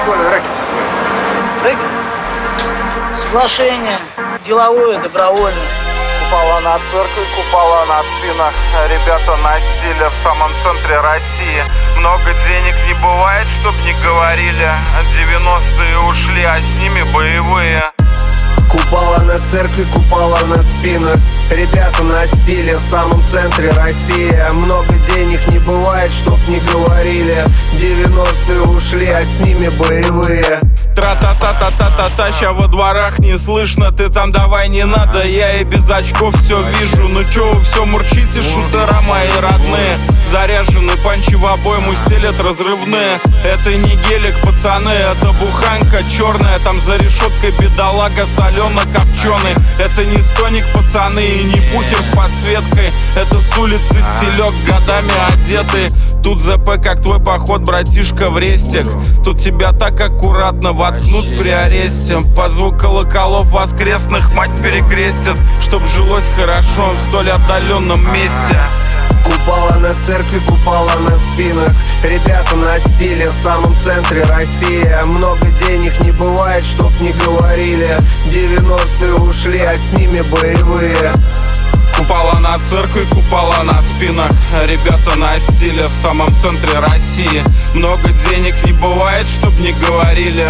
условия рэкета? Рэкет? Соглашение. Деловое, добровольное. Купола над церковью, купола на спинах. Ребята на стиле в самом центре России. Много денег не бывает, чтоб не говорили. 90-е ушли, а с ними боевые. Купола на церкви, купола на спинах. Ребята на стиле в самом центре России. Много денег не бывает, чтоб не говорили. 90-е ушли, а с ними боевые. Тра-та-та-та-та-та-та, ща во дворах не слышно. Ты там давай не надо, я и без очков все вижу. Ну чё вы все мурчите, шутера мои родные. Заряжены панчи в обойму, стелят разрывные. Это не гелик, пацаны, это буханка черная. Там за решеткой бедолага солено-копченый. Это не стоник, пацаны, и не бухер с подсветкой. Это с улицы стилек, годами одетый. Тут ЗП, как твой поход, братишка, в рестик. Тут тебя так аккуратно воткнут при аресте. Под звук колоколов воскресных мать перекрестит, чтоб жилось хорошо в столь отдаленном месте. Купола на церкви, купола на спинах. Ребята на стиле в самом центре России. Много денег не бывает, чтоб не говорили. 90-е ушли, а с ними боевые. Купола на церкви, купола на спинах. Ребята на стиле в самом центре России. Много денег не бывает, чтоб не говорили.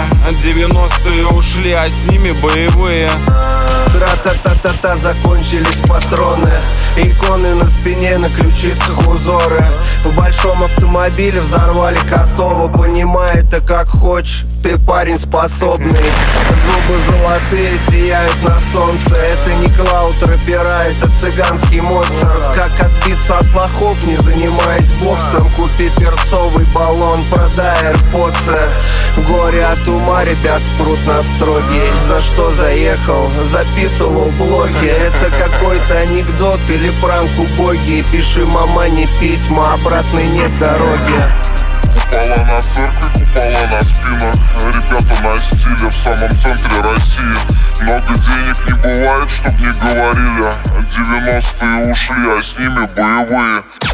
90-е ушли, а с ними боевые. Тра-та-та-та-та, закончились патроны. Иконы на спине, на ключицах узоры. В большом автомобиле взорвали косово. Понимай это как хочешь, ты парень способный. Зубы золотые сияют на солнце. Это не Клауд рэпера, это цыганский Моцарт. Как отбиться от лохов, не занимаясь боксом? Купи перцовый баллон, продай AirPods. Горе от ума, ребят прут на строгий. За что заехал? Записывал блоги. Это какой-то анекдот или пранк убогий. Пиши мамане письма, обратной нет дороги. Купола на церкви, купола на спинах. Ребята на стиле в самом центре России. Много денег не бывает, чтоб не говорили. 90-е ушли, а с ними боевые.